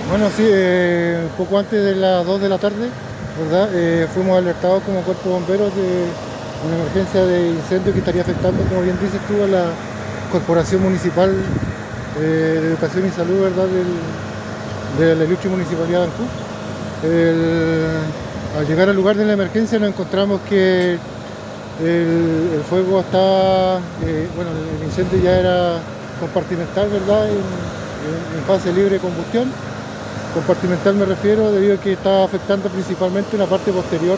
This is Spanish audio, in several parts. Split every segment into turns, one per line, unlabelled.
Bueno, sí, poco antes de las 2 de la tarde, ¿verdad? Fuimos alertados como cuerpo de bomberos de una emergencia de incendio que estaría afectando, como bien dices tú, a la Corporación Municipal de Educación y Salud, ¿verdad? De la ilustre Municipalidad de Ancud. Al llegar al lugar de la emergencia nos encontramos que el fuego está, bueno, el incendio ya era compartimental, ¿verdad? En fase libre de combustión. Compartimental me refiero debido a que está afectando principalmente la parte posterior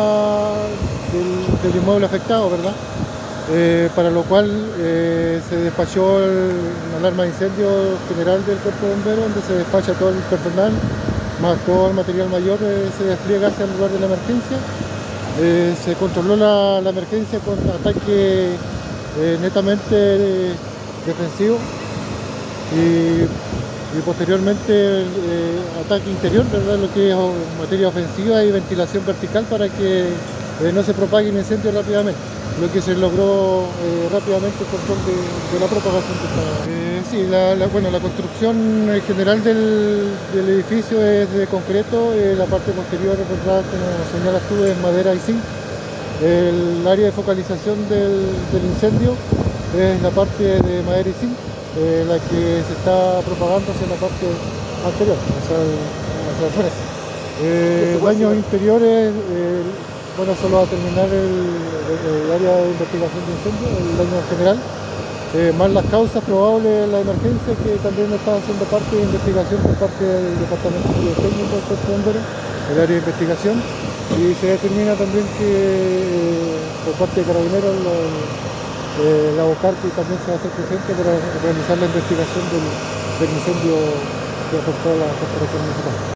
del inmueble afectado, ¿verdad? Para lo cual se despachó una alarma de incendio general del cuerpo de bomberos, donde se despacha todo el personal, más todo el material mayor, se despliega hacia el lugar de la emergencia. Se controló la emergencia con ataque netamente defensivo y posteriormente ataque interior, ¿verdad? Lo que es materia ofensiva y ventilación vertical para que no se propague el incendio rápidamente. Lo que se logró rápidamente el control de la propagación de esta. Sí, bueno, la construcción general del edificio es de concreto, la parte posterior, ¿verdad? Como señalas tú, es madera y zinc. El área de focalización del incendio es la parte de madera y zinc, la que se está propagando hacia la parte anterior, hacia el frente.
¿Qué se puede
Daños
saber?
interiores, bueno, solo a terminar el área de investigación de incendio, el daño general, más las causas probables de la emergencia, que también está haciendo parte de investigación por parte del Departamento Técnico del Cuerpo de Bomberos, el área de investigación, y se determina también que por parte de Carabineros la OCAR que también se va a hacer presente para realizar la investigación del incendio que afectó a la corporación municipal.